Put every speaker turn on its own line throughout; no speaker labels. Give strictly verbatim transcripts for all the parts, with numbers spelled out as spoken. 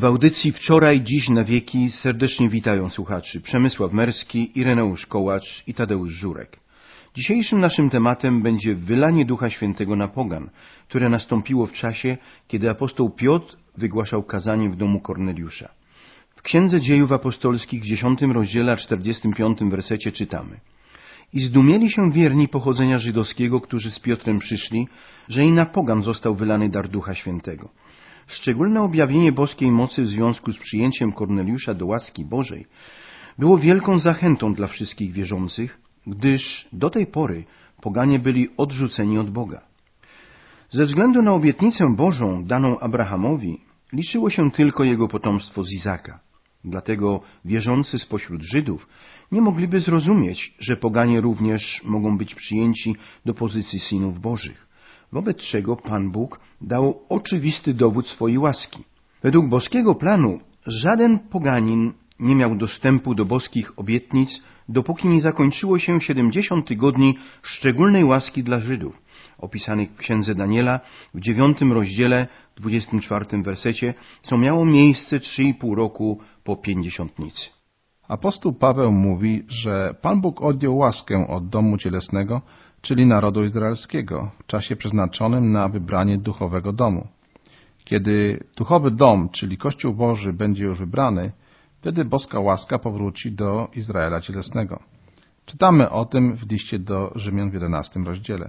W audycji Wczoraj, Dziś, na wieki serdecznie witają słuchaczy Przemysław Merski, Ireneusz Kołacz i Tadeusz Żurek. Dzisiejszym naszym tematem będzie wylanie Ducha Świętego na pogan, które nastąpiło w czasie, kiedy apostoł Piotr wygłaszał kazanie w domu Korneliusza. W Księdze Dziejów Apostolskich w dziesiątym rozdziale, a czterdziestym piątym wersecie czytamy: I zdumieli się wierni pochodzenia żydowskiego, którzy z Piotrem przyszli, że i na pogan został wylany dar Ducha Świętego. Szczególne objawienie boskiej mocy w związku z przyjęciem Korneliusza do łaski Bożej było wielką zachętą dla wszystkich wierzących, gdyż do tej pory poganie byli odrzuceni od Boga. Ze względu na obietnicę Bożą daną Abrahamowi liczyło się tylko jego potomstwo z Izaka. Dlatego wierzący spośród Żydów nie mogliby zrozumieć, że poganie również mogą być przyjęci do pozycji synów Bożych, wobec czego Pan Bóg dał oczywisty dowód swojej łaski. Według boskiego planu żaden poganin nie miał dostępu do boskich obietnic, dopóki nie zakończyło się siedemdziesiąt tygodni szczególnej łaski dla Żydów, opisanych w Księdze Daniela w dziewiątym rozdziale, dwudziestym czwartym wersecie, co miało miejsce trzy i pół roku po pięćdziesiątnicy.
Apostoł Paweł mówi, że Pan Bóg odjął łaskę od domu cielesnego, czyli narodu izraelskiego, w czasie przeznaczonym na wybranie duchowego domu. Kiedy duchowy dom, czyli Kościół Boży, będzie już wybrany, wtedy boska łaska powróci do Izraela cielesnego. Czytamy o tym w liście do Rzymian w jedenastym rozdziale.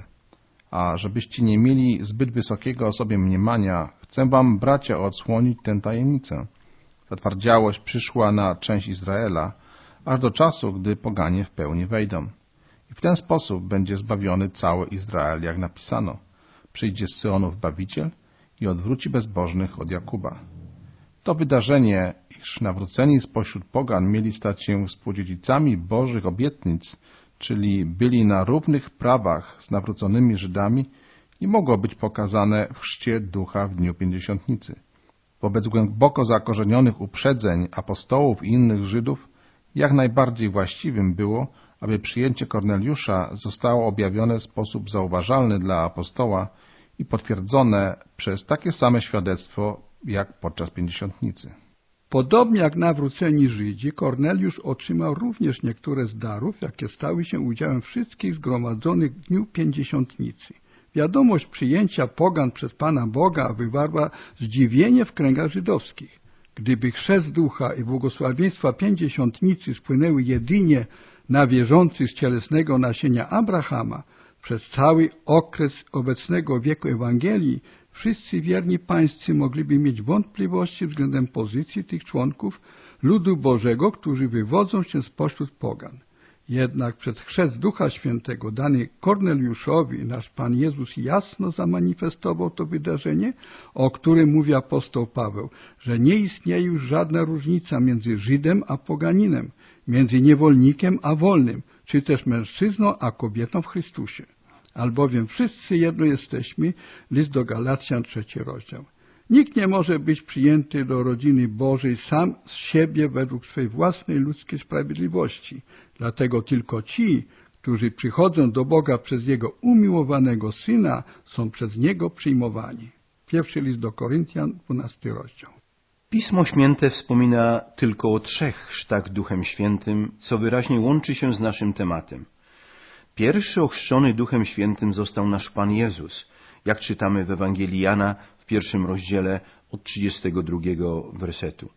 A żebyście nie mieli zbyt wysokiego o sobie mniemania, chcę wam, bracia, odsłonić tę tajemnicę. Zatwardziałość przyszła na część Izraela, aż do czasu, gdy poganie w pełni wejdą. I w ten sposób będzie zbawiony cały Izrael, jak napisano. Przyjdzie z Syonów Bawiciel i odwróci bezbożnych od Jakuba. To wydarzenie, iż nawróceni spośród pogan mieli stać się współdziedzicami Bożych obietnic, czyli byli na równych prawach z nawróconymi Żydami, nie mogło być pokazane w chrzcie ducha w dniu pięćdziesiątnicy. Wobec głęboko zakorzenionych uprzedzeń apostołów i innych Żydów, jak najbardziej właściwym było, aby przyjęcie Korneliusza zostało objawione w sposób zauważalny dla apostoła i potwierdzone przez takie same świadectwo, jak podczas pięćdziesiątnicy.
Podobnie jak nawróceni Żydzi, Korneliusz otrzymał również niektóre z darów, jakie stały się udziałem wszystkich zgromadzonych w dniu pięćdziesiątnicy. Wiadomość przyjęcia pogan przez Pana Boga wywarła zdziwienie w kręgach żydowskich. Gdyby chrzest ducha i błogosławieństwa pięćdziesiątnicy spłynęły jedynie na wierzących z cielesnego nasienia Abrahama, przez cały okres obecnego wieku Ewangelii wszyscy wierni pańscy mogliby mieć wątpliwości względem pozycji tych członków ludu Bożego, którzy wywodzą się spośród pogan. Jednak przez chrzest Ducha Świętego dany Korneliuszowi nasz Pan Jezus jasno zamanifestował to wydarzenie, o którym mówi apostoł Paweł, że nie istnieje już żadna różnica między Żydem a poganinem, między niewolnikiem a wolnym, czy też mężczyzną a kobietą w Chrystusie. Albowiem wszyscy jedno jesteśmy, list do Galacjan, trzeci rozdział. Nikt nie może być przyjęty do rodziny Bożej sam z siebie według swej własnej ludzkiej sprawiedliwości. Dlatego tylko ci, którzy przychodzą do Boga przez Jego umiłowanego Syna, są przez Niego przyjmowani. Pierwszy list do Koryntian, dwunasty rozdział.
Pismo Święte wspomina tylko o trzech chrztach Duchem Świętym, co wyraźnie łączy się z naszym tematem. Pierwszy ochrzczony Duchem Świętym został nasz Pan Jezus, jak czytamy w Ewangelii Jana w pierwszym rozdziale od trzydziestego drugiego wersetu.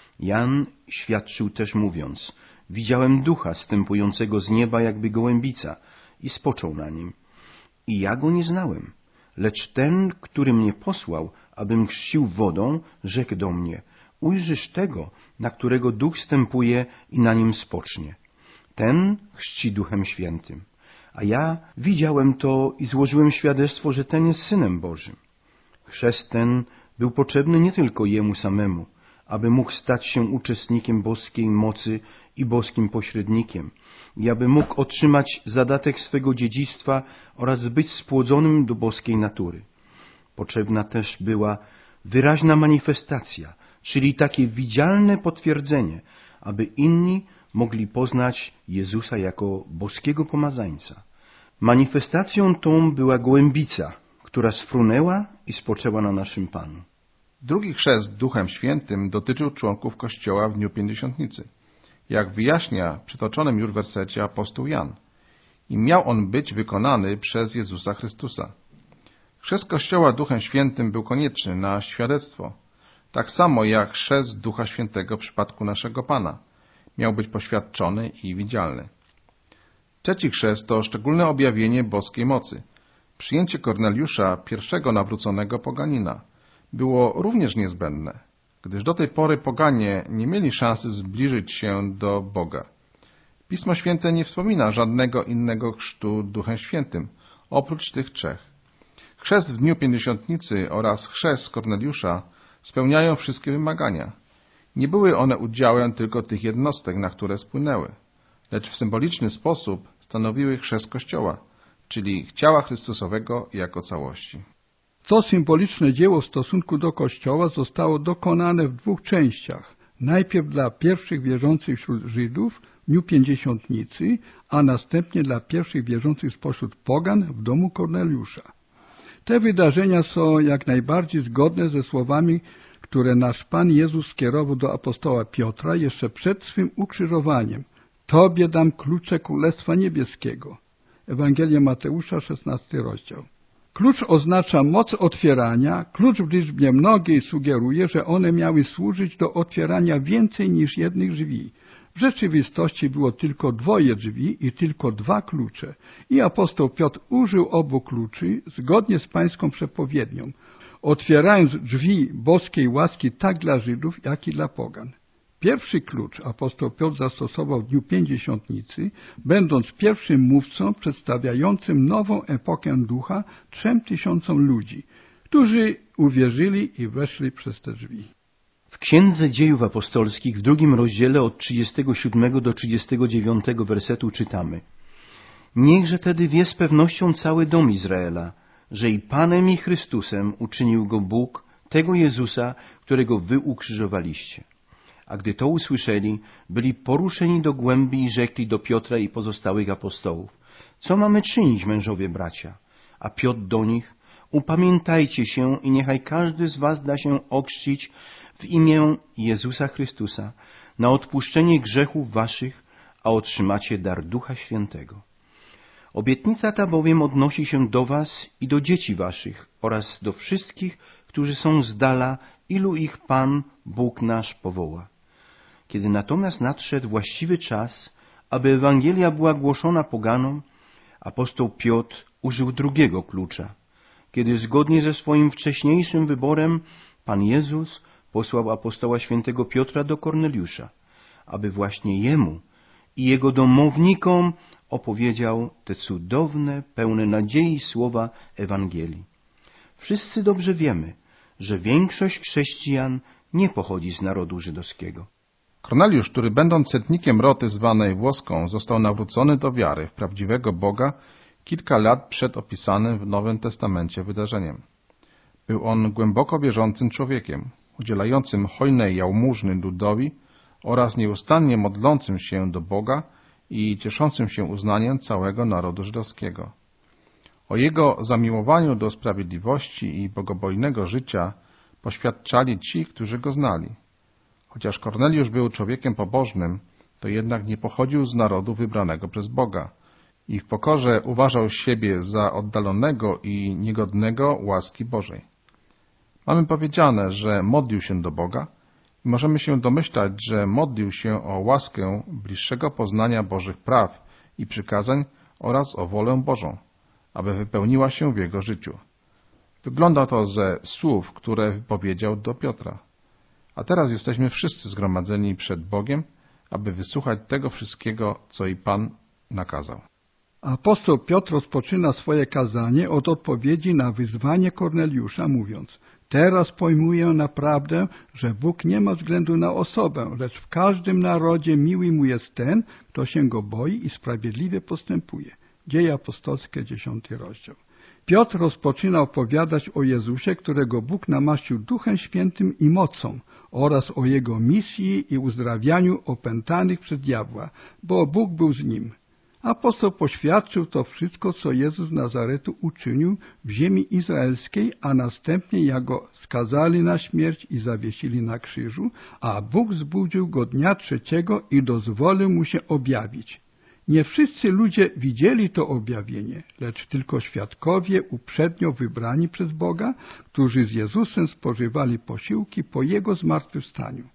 Jan świadczył też mówiąc: widziałem Ducha zstępującego z nieba jakby gołębica i spoczął na nim. I ja go nie znałem, lecz ten, który mnie posłał, abym chrzcił wodą, rzekł do mnie: ujrzysz tego, na którego Duch stępuje i na nim spocznie. Ten chrzci Duchem Świętym. A ja widziałem to i złożyłem świadectwo, że ten jest Synem Bożym. Chrzest ten był potrzebny nie tylko Jemu samemu, aby mógł stać się uczestnikiem boskiej mocy i boskim pośrednikiem, i aby mógł otrzymać zadatek swego dziedzictwa oraz być spłodzonym do boskiej natury. Potrzebna też była wyraźna manifestacja, czyli takie widzialne potwierdzenie, aby inni mogli poznać Jezusa jako boskiego pomazańca. Manifestacją tą była gołębica, która sfrunęła i spoczęła na naszym Panu.
Drugi chrzest Duchem Świętym dotyczył członków Kościoła w dniu Pięćdziesiątnicy, jak wyjaśnia w przytoczonym już wersecie apostoł Jan. I miał on być wykonany przez Jezusa Chrystusa. Chrzest Kościoła Duchem Świętym był konieczny na świadectwo, tak samo jak chrzest Ducha Świętego w przypadku naszego Pana miał być poświadczony i widzialny. Trzeci chrzest to szczególne objawienie boskiej mocy. Przyjęcie Korneliusza, pierwszego nawróconego poganina, było również niezbędne, gdyż do tej pory poganie nie mieli szansy zbliżyć się do Boga. Pismo Święte nie wspomina żadnego innego chrztu Duchem Świętym, oprócz tych trzech. Chrzest w dniu Pięćdziesiątnicy oraz chrzest Korneliusza spełniają wszystkie wymagania. Nie były one udziałem tylko tych jednostek, na które spłynęły, lecz w symboliczny sposób stanowiły chrzest Kościoła, czyli ciała Chrystusowego jako całości.
To symboliczne dzieło w stosunku do Kościoła zostało dokonane w dwóch częściach. Najpierw dla pierwszych wierzących wśród Żydów w dniu Pięćdziesiątnicy, a następnie dla pierwszych wierzących spośród pogan w domu Korneliusza. Te wydarzenia są jak najbardziej zgodne ze słowami, które nasz Pan Jezus skierował do apostoła Piotra jeszcze przed swym ukrzyżowaniem. Tobie dam klucze Królestwa Niebieskiego. Ewangelia Mateusza, szesnasty rozdział. Klucz oznacza moc otwierania, klucz w liczbie mnogiej sugeruje, że one miały służyć do otwierania więcej niż jednych drzwi. W rzeczywistości było tylko dwoje drzwi i tylko dwa klucze i apostoł Piotr użył obu kluczy zgodnie z pańską przepowiednią, otwierając drzwi boskiej łaski tak dla Żydów, jak i dla pogan. Pierwszy klucz apostoł Piotr zastosował w dniu Pięćdziesiątnicy, będąc pierwszym mówcą przedstawiającym nową epokę ducha trzem tysiącom ludzi, którzy uwierzyli i weszli przez te drzwi.
W Księdze Dziejów Apostolskich w drugim rozdziale od trzydziestego siódmego do trzydziestego dziewiątego wersetu czytamy: Niechże tedy wie z pewnością cały dom Izraela, że i Panem i Chrystusem uczynił go Bóg, tego Jezusa, którego wy ukrzyżowaliście. A gdy to usłyszeli, byli poruszeni do głębi i rzekli do Piotra i pozostałych apostołów: Co mamy czynić, mężowie bracia? A Piotr do nich: Upamiętajcie się i niechaj każdy z was da się ochrzcić w imię Jezusa Chrystusa na odpuszczenie grzechów waszych, a otrzymacie dar Ducha Świętego. Obietnica ta bowiem odnosi się do was i do dzieci waszych oraz do wszystkich, którzy są z dala, ilu ich Pan, Bóg nasz powoła. Kiedy natomiast nadszedł właściwy czas, aby Ewangelia była głoszona poganom, apostoł Piotr użył drugiego klucza, kiedy zgodnie ze swoim wcześniejszym wyborem Pan Jezus posłał apostoła świętego Piotra do Korneliusza, aby właśnie jemu i jego domownikom opowiedział te cudowne, pełne nadziei słowa Ewangelii. Wszyscy dobrze wiemy, że większość chrześcijan nie pochodzi z narodu żydowskiego.
Korneliusz, który będąc setnikiem roty zwanej włoską, został nawrócony do wiary w prawdziwego Boga kilka lat przed opisanym w Nowym Testamencie wydarzeniem. Był on głęboko wierzącym człowiekiem, udzielającym hojnej jałmużny ludowi oraz nieustannie modlącym się do Boga i cieszącym się uznaniem całego narodu żydowskiego. O jego zamiłowaniu do sprawiedliwości i bogobojnego życia poświadczali ci, którzy go znali. Chociaż Korneliusz był człowiekiem pobożnym, to jednak nie pochodził z narodu wybranego przez Boga i w pokorze uważał siebie za oddalonego i niegodnego łaski Bożej. Mamy powiedziane, że modlił się do Boga i możemy się domyślać, że modlił się o łaskę bliższego poznania Bożych praw i przykazań oraz o wolę Bożą, aby wypełniła się w jego życiu. Wygląda to ze słów, które wypowiedział do Piotra. A teraz jesteśmy wszyscy zgromadzeni przed Bogiem, aby wysłuchać tego wszystkiego, co i Pan nakazał.
Apostoł Piotr rozpoczyna swoje kazanie od odpowiedzi na wyzwanie Korneliusza, mówiąc: Teraz pojmuję naprawdę, że Bóg nie ma względu na osobę, lecz w każdym narodzie miły mu jest ten, kto się go boi i sprawiedliwie postępuje. Dzieje apostolskie, dziesiąty rozdział. Piotr rozpoczyna opowiadać o Jezusie, którego Bóg namaścił Duchem Świętym i mocą, oraz o Jego misji i uzdrawianiu opętanych przez diabła, bo Bóg był z nim. Apostoł poświadczył to wszystko, co Jezus z Nazaretu uczynił w ziemi izraelskiej, a następnie jak go skazali na śmierć i zawiesili na krzyżu, a Bóg zbudził go dnia trzeciego i dozwolił mu się objawić. Nie wszyscy ludzie widzieli to objawienie, lecz tylko świadkowie uprzednio wybrani przez Boga, którzy z Jezusem spożywali posiłki po Jego zmartwychwstaniu.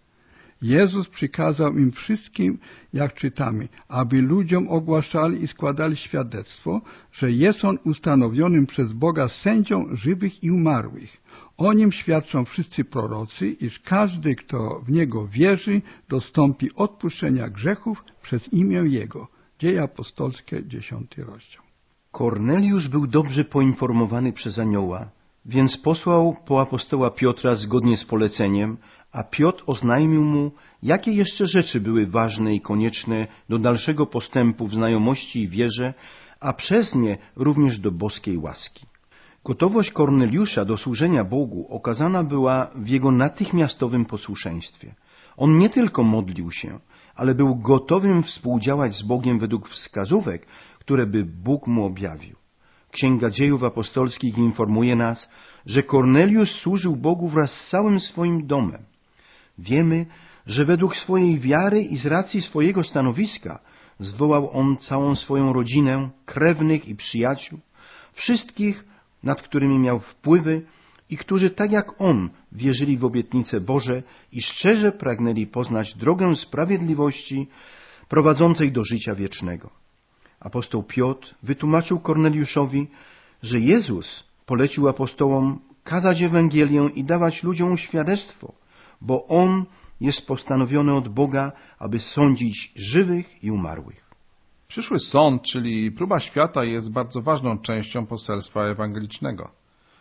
Jezus przykazał im wszystkim, jak czytamy, aby ludziom ogłaszali i składali świadectwo, że jest On ustanowionym przez Boga sędzią żywych i umarłych. O Nim świadczą wszyscy prorocy, iż każdy, kto w Niego wierzy, dostąpi odpuszczenia grzechów przez imię Jego. Dzieje apostolskie, dziesiąty rozdział.
Korneliusz był dobrze poinformowany przez anioła, więc posłał po apostoła Piotra zgodnie z poleceniem, a Piotr oznajmił mu, jakie jeszcze rzeczy były ważne i konieczne do dalszego postępu w znajomości i wierze, a przez nie również do boskiej łaski. Gotowość Korneliusza do służenia Bogu okazana była w jego natychmiastowym posłuszeństwie. On nie tylko modlił się, ale był gotowym współdziałać z Bogiem według wskazówek, które by Bóg mu objawił. Księga Dziejów Apostolskich informuje nas, że Korneliusz służył Bogu wraz z całym swoim domem. Wiemy, że według swojej wiary i z racji swojego stanowiska zwołał on całą swoją rodzinę, krewnych i przyjaciół, wszystkich, nad którymi miał wpływy i którzy tak jak on wierzyli w obietnice Boże i szczerze pragnęli poznać drogę sprawiedliwości prowadzącej do życia wiecznego. Apostoł Piotr wytłumaczył Korneliuszowi, że Jezus polecił apostołom kazać Ewangelię i dawać ludziom świadectwo, bo On jest postanowiony od Boga, aby sądzić żywych i umarłych.
Przyszły sąd, czyli próba świata, jest bardzo ważną częścią poselstwa ewangelicznego.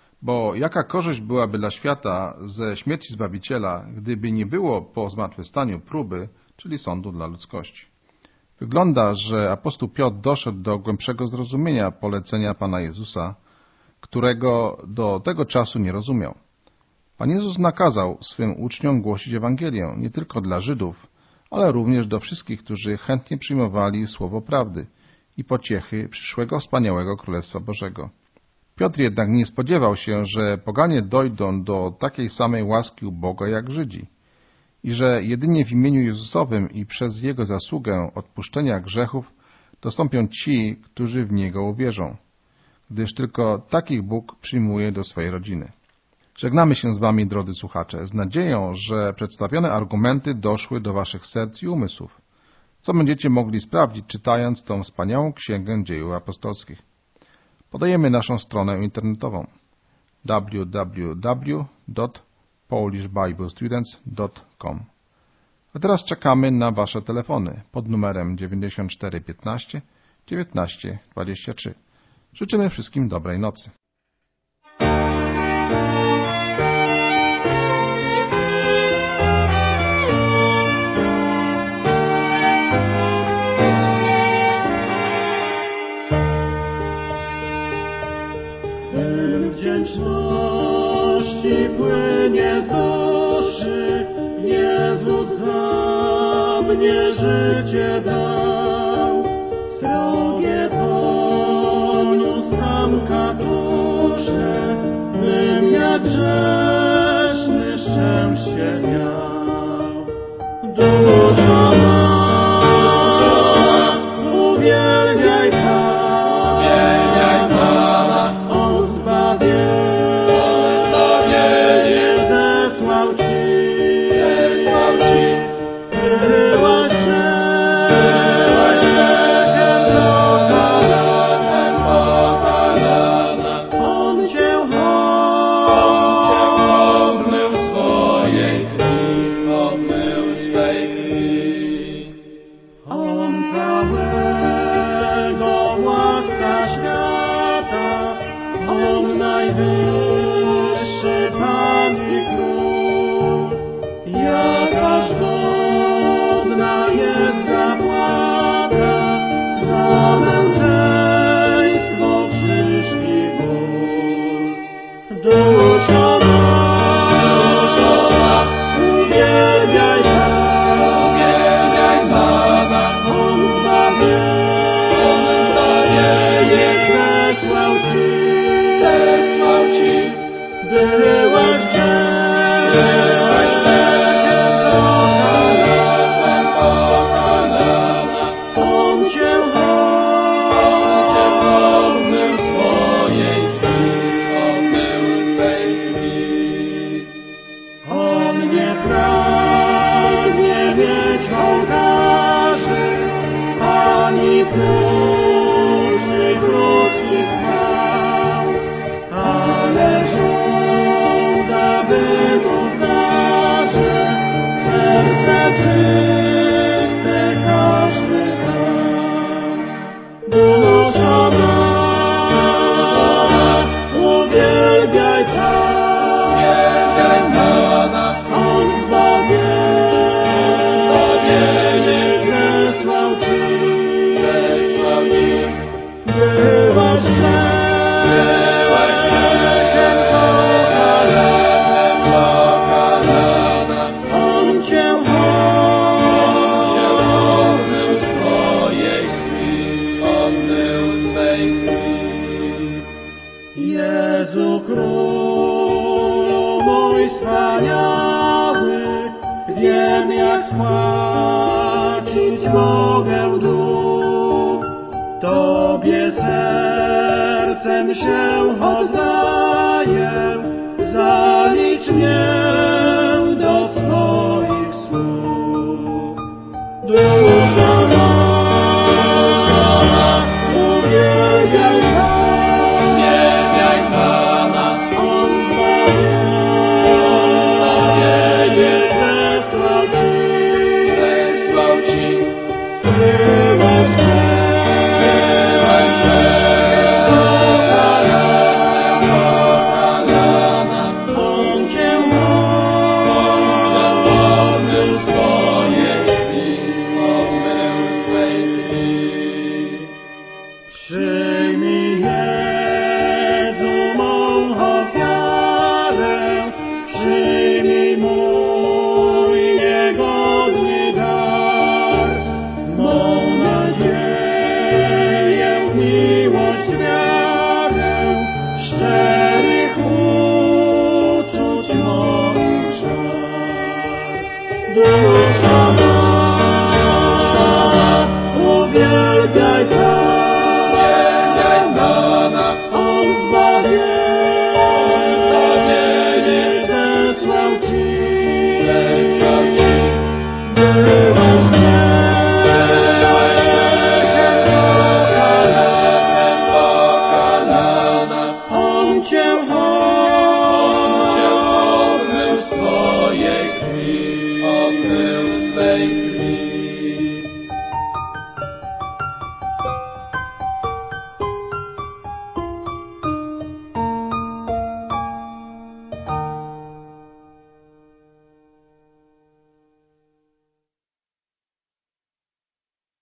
Bo jaka korzyść byłaby dla świata ze śmierci Zbawiciela, gdyby nie było po zmartwychwstaniu próby, czyli sądu dla ludzkości? Wygląda, że apostoł Piotr doszedł do głębszego zrozumienia polecenia Pana Jezusa, którego do tego czasu nie rozumiał. Pan Jezus nakazał swym uczniom głosić Ewangelię nie tylko dla Żydów, ale również do wszystkich, którzy chętnie przyjmowali słowo prawdy i pociechy przyszłego wspaniałego Królestwa Bożego. Piotr jednak nie spodziewał się, że poganie dojdą do takiej samej łaski u Boga jak Żydzi i że jedynie w imieniu Jezusowym i przez Jego zasługę odpuszczenia grzechów dostąpią ci, którzy w Niego uwierzą, gdyż tylko takich Bóg przyjmuje do swojej rodziny. Żegnamy się z Wami, drodzy słuchacze, z nadzieją, że przedstawione argumenty doszły do Waszych serc i umysłów, co będziecie mogli sprawdzić, czytając tą wspaniałą Księgę Dziejów Apostolskich. Podajemy naszą stronę internetową w w w kropka polish bible students kropka com. A teraz czekamy na Wasze telefony pod numerem dziewięćdziesiąt cztery piętnaście dziewiętnaście dwadzieścia trzy. Życzymy wszystkim dobrej nocy.
Wdzięczności płynie z duszy, Jezus za mnie życie dał. Srogie poniósł sam katusze, bym ja grzeszny szczęście miał. Dusza ma, uwielbiaj Pana, uwielbiaj Pana, On zbawienie zesłał Ci, zesłał Ci. Byłaś rzekiem pokalana, pokalana, On Cię obmył swojej krwi, obmył swej krwi. On całego łaska świata, On najwyższy Pan i Król, jakaż godna wznosi troski chwał, ale żąda wygodnaże, serce czyste każdy da. Dusza nasza, uwielbiaj Pana, On zbawienie zesłał Ci, byłaś grzechem pokalana, On Cię omył swojej krwi, omył swej krwi. Jezu Królu mój wspaniały, wiem jak spłacić mogę dług. Tobie sercem się oddaję, zalicz mnie do swoich sług. Dusza nasza, uwielbiaj Pana, On zbawienie zesłał Ci, byłaś pokalana, On Cię omył swojej krwi, omył swej krwi. Przyjmij Jezu mą ofiarę, przyjmij mój niegodny dar, mą nadzieję, miłość, wiarę, szczerych uczuć moich żal. Dusza nasza, uwielbiaj Pana, On zbawienie zesłał Ci, byłaś grzechem pokalana, On Cię omył swojej krwi, omył swej krwi.